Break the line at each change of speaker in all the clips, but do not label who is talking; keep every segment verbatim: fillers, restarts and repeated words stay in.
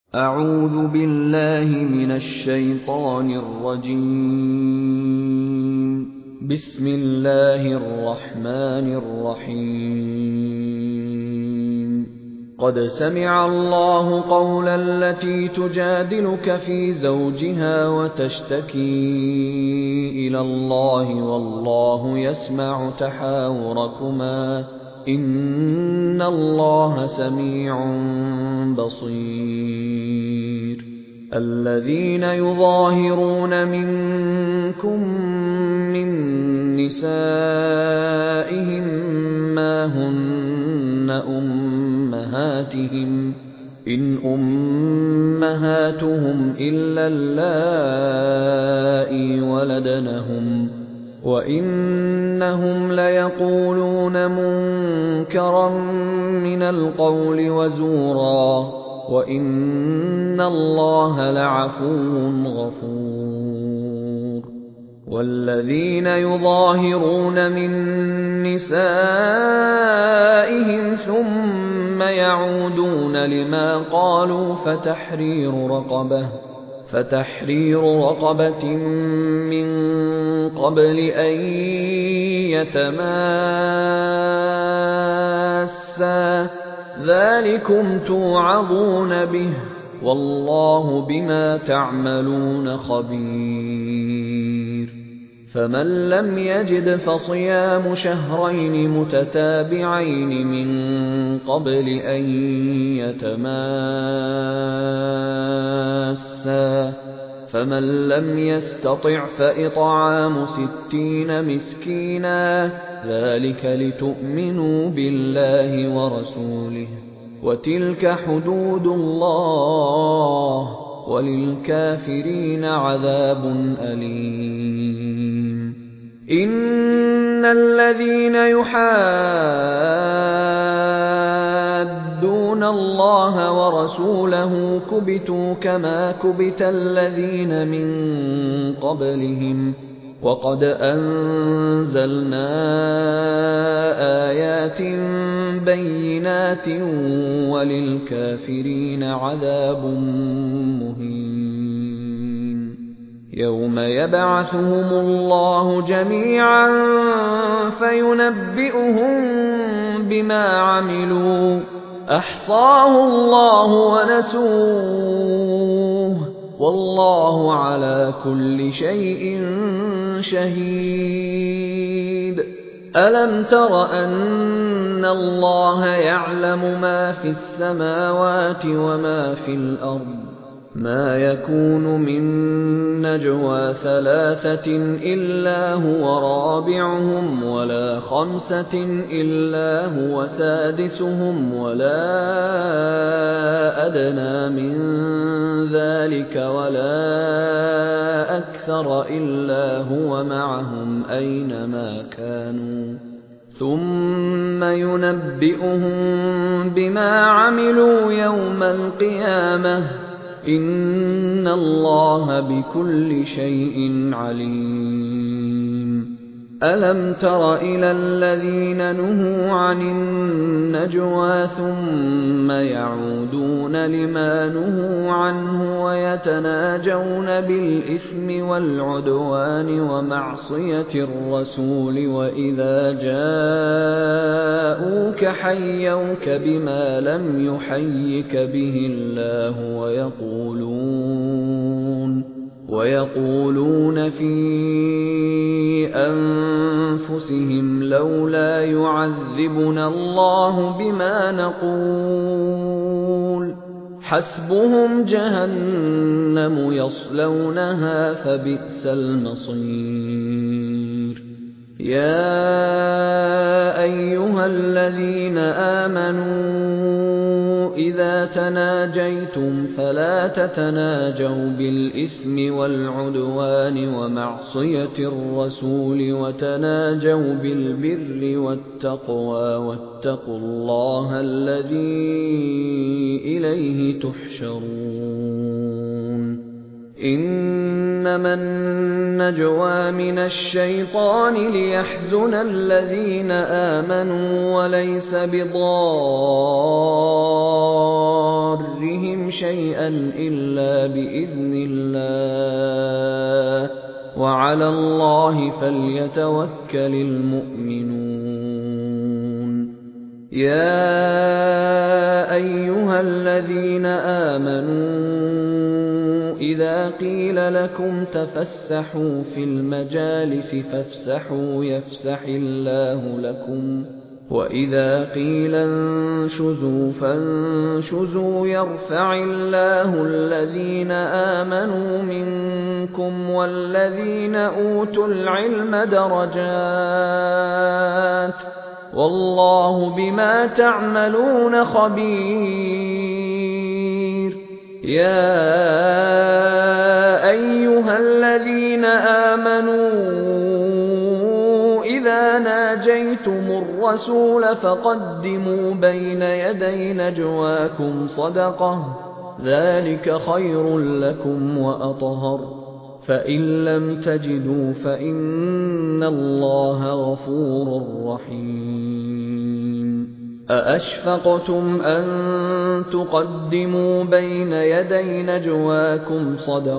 أعوذ بالله من الشيطان الرجيم. بسم الله الرحمن الرحيم. قد سمع الله قول التي تجادلك في زوجها وتشتكي إلى الله والله يسمع تحاوركما إن الله سميع بصير. الذين يظاهرون منكم من نسائهم ما هن أمهاتهم إن أمهاتهم إلا اللائي ولدنهم وإنهم ليقولون منكرا من القول وزورا وإن الله لعفو غفور. والذين يظاهرون من نسائهم ثم يعودون لما قالوا فتحرير رقبة فتحرير رقبة من قبل أن يتماسا ذلكم توعظون به والله بما تعملون خبير. فمن لم يجد فصيام شهرين متتابعين من قبل أن يتماسا فمن لم يستطع فإطعام ستين مسكينا ذلك لتؤمنوا بالله ورسوله وتلك حدود الله وللكافرين عذاب أليم. إن الذين يحادون الله ورسوله كبتوا كما كبت الذين من قبلهم وقد أنزلنا آيات بينات وللكافرين عذاب مهين. يوم يبعثهم الله جميعا فينبئهم بما عملوا أحصاه الله ونسوه والله على كل شيء شهيد. ألم تر أن الله يعلم ما في السماوات وما في الأرض ما يكون من نجوى ثلاثة إلا هو رابعهم ولا خمسة إلا هو سادسهم ولا أدنى من ذلك ولا أكثر إلا هو معهم أينما كانوا ثم ينبئهم بما عملوا يوم القيامة إن الله بكل شيء عليم. ألم تر إلى الذين نهوا عن النجوى ثم يعودون لما نهوا عنه ويتناجون بالإثم والعدوان ومعصية الرسول وإذا جاءوك حيوك بما لم يحيك به الله ويقولون ويقولون في أنفسهم لولا يعذبنا الله بما نقول حسبهم جهنم يصلونها فبئس المصير. يا أيها الذين آمنوا إذا تناجيتم فلا تتناجوا بالإثم والعدوان ومعصية الرسول وتناجوا بالبر والتقوى واتقوا الله الذي إليه تحشرون. إنما النجوى من الشيطان ليحزن الذين آمنوا وليس بضارهم شيئا إلا بإذن الله وعلى الله فليتوكل المؤمنون يا أيها الذين آمنوا إذا قيل لكم تفسحوا في المجالس فافسحوا يفسح الله لكم وإذا قيل انشزوا فانشزوا يرفع الله الذين آمنوا منكم والذين أوتوا العلم درجات والله بما تعملون خبير يا أيها الذين آمنوا إذا ناجيتم الرسول فقدموا بين يدي نجواكم صدقة ذلك خير لكم وأطهر فإن لم تجدوا فإن الله غفور رحيم أأشفقتم أن تقدموا بين يدي نجواكم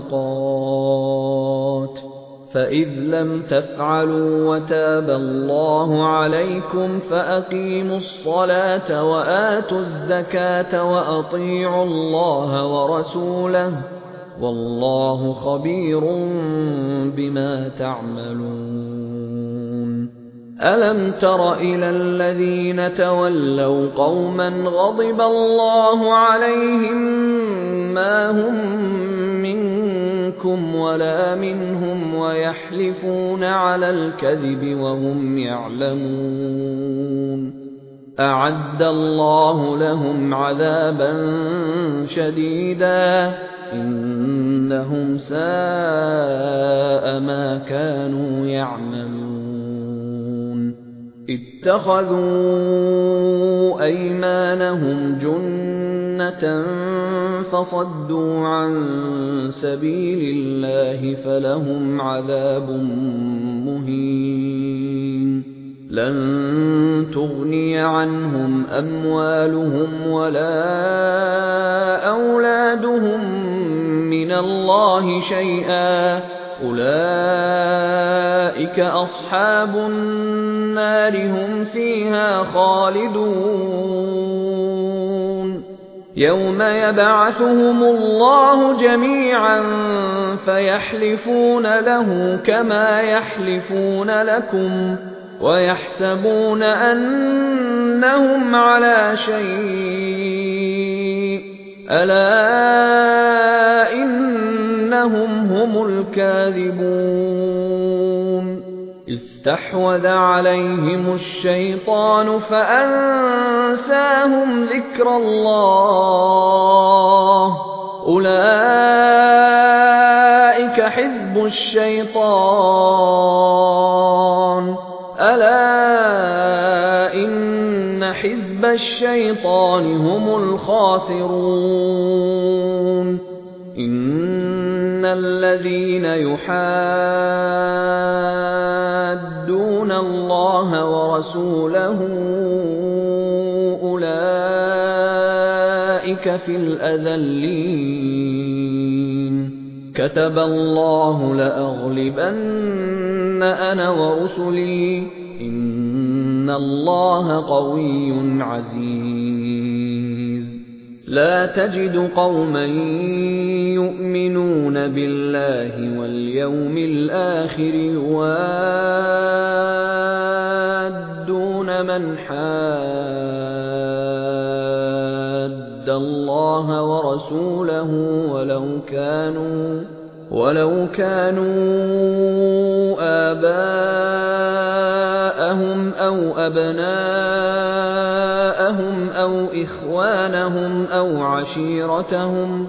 صدقات فإذ لم تفعلوا وتاب الله عليكم فأقيموا الصلاة وآتوا الزكاة وأطيعوا الله ورسوله والله خبير بما تعملون ألم تر إلى الذين تولوا قوما غضب الله عليهم ما هم منكم ولا منهم ويحلفون على الكذب وهم يعلمون أعد الله لهم عذابا شديدا إنهم ساء ما كانوا يعملون اتخذوا أيمانهم جنة فصدوا عن سبيل الله فلهم عذاب مهين لن تغني عنهم أموالهم ولا أولادهم من الله شيئا أولئك أصحاب النار هم فيها خالدون يوم يبعثهم الله جميعا فيحلفون له كما يحلفون لكم ويحسبون أنهم على شيء ألا إنهم هم الكاذبون استحوذ عليهم الشيطان فأنساهم ذكر الله أولئك حزب الشيطان ألا إن حزب الشيطان هم الخاسرون إن الذين يحادون الله ورسوله أولئك في الأذلين كتب الله لأغلبن أنا ورسلي إن الله قوي عزيز لا تجد قوما يؤمنون بالله واليوم الآخر يوادون من حاد الله ورسوله ولو كانوا ولو كانوا آباءهم أو أبناءهم أو إخوانهم أو عشيرتهم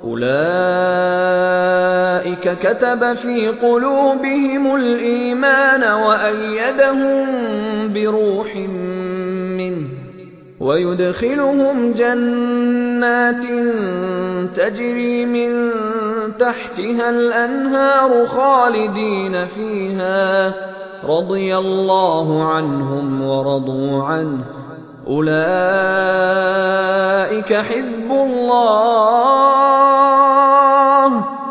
أولئك كتب في قلوبهم الإيمان وأيدهم بروح منه ويدخلهم جنات تجري من تحتها الأنهار خالدين فيها رضي الله عنهم ورضوا عنه أولئك حزب الله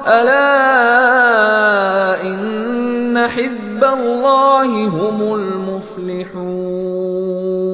ألا إن حزب الله هم المفلحون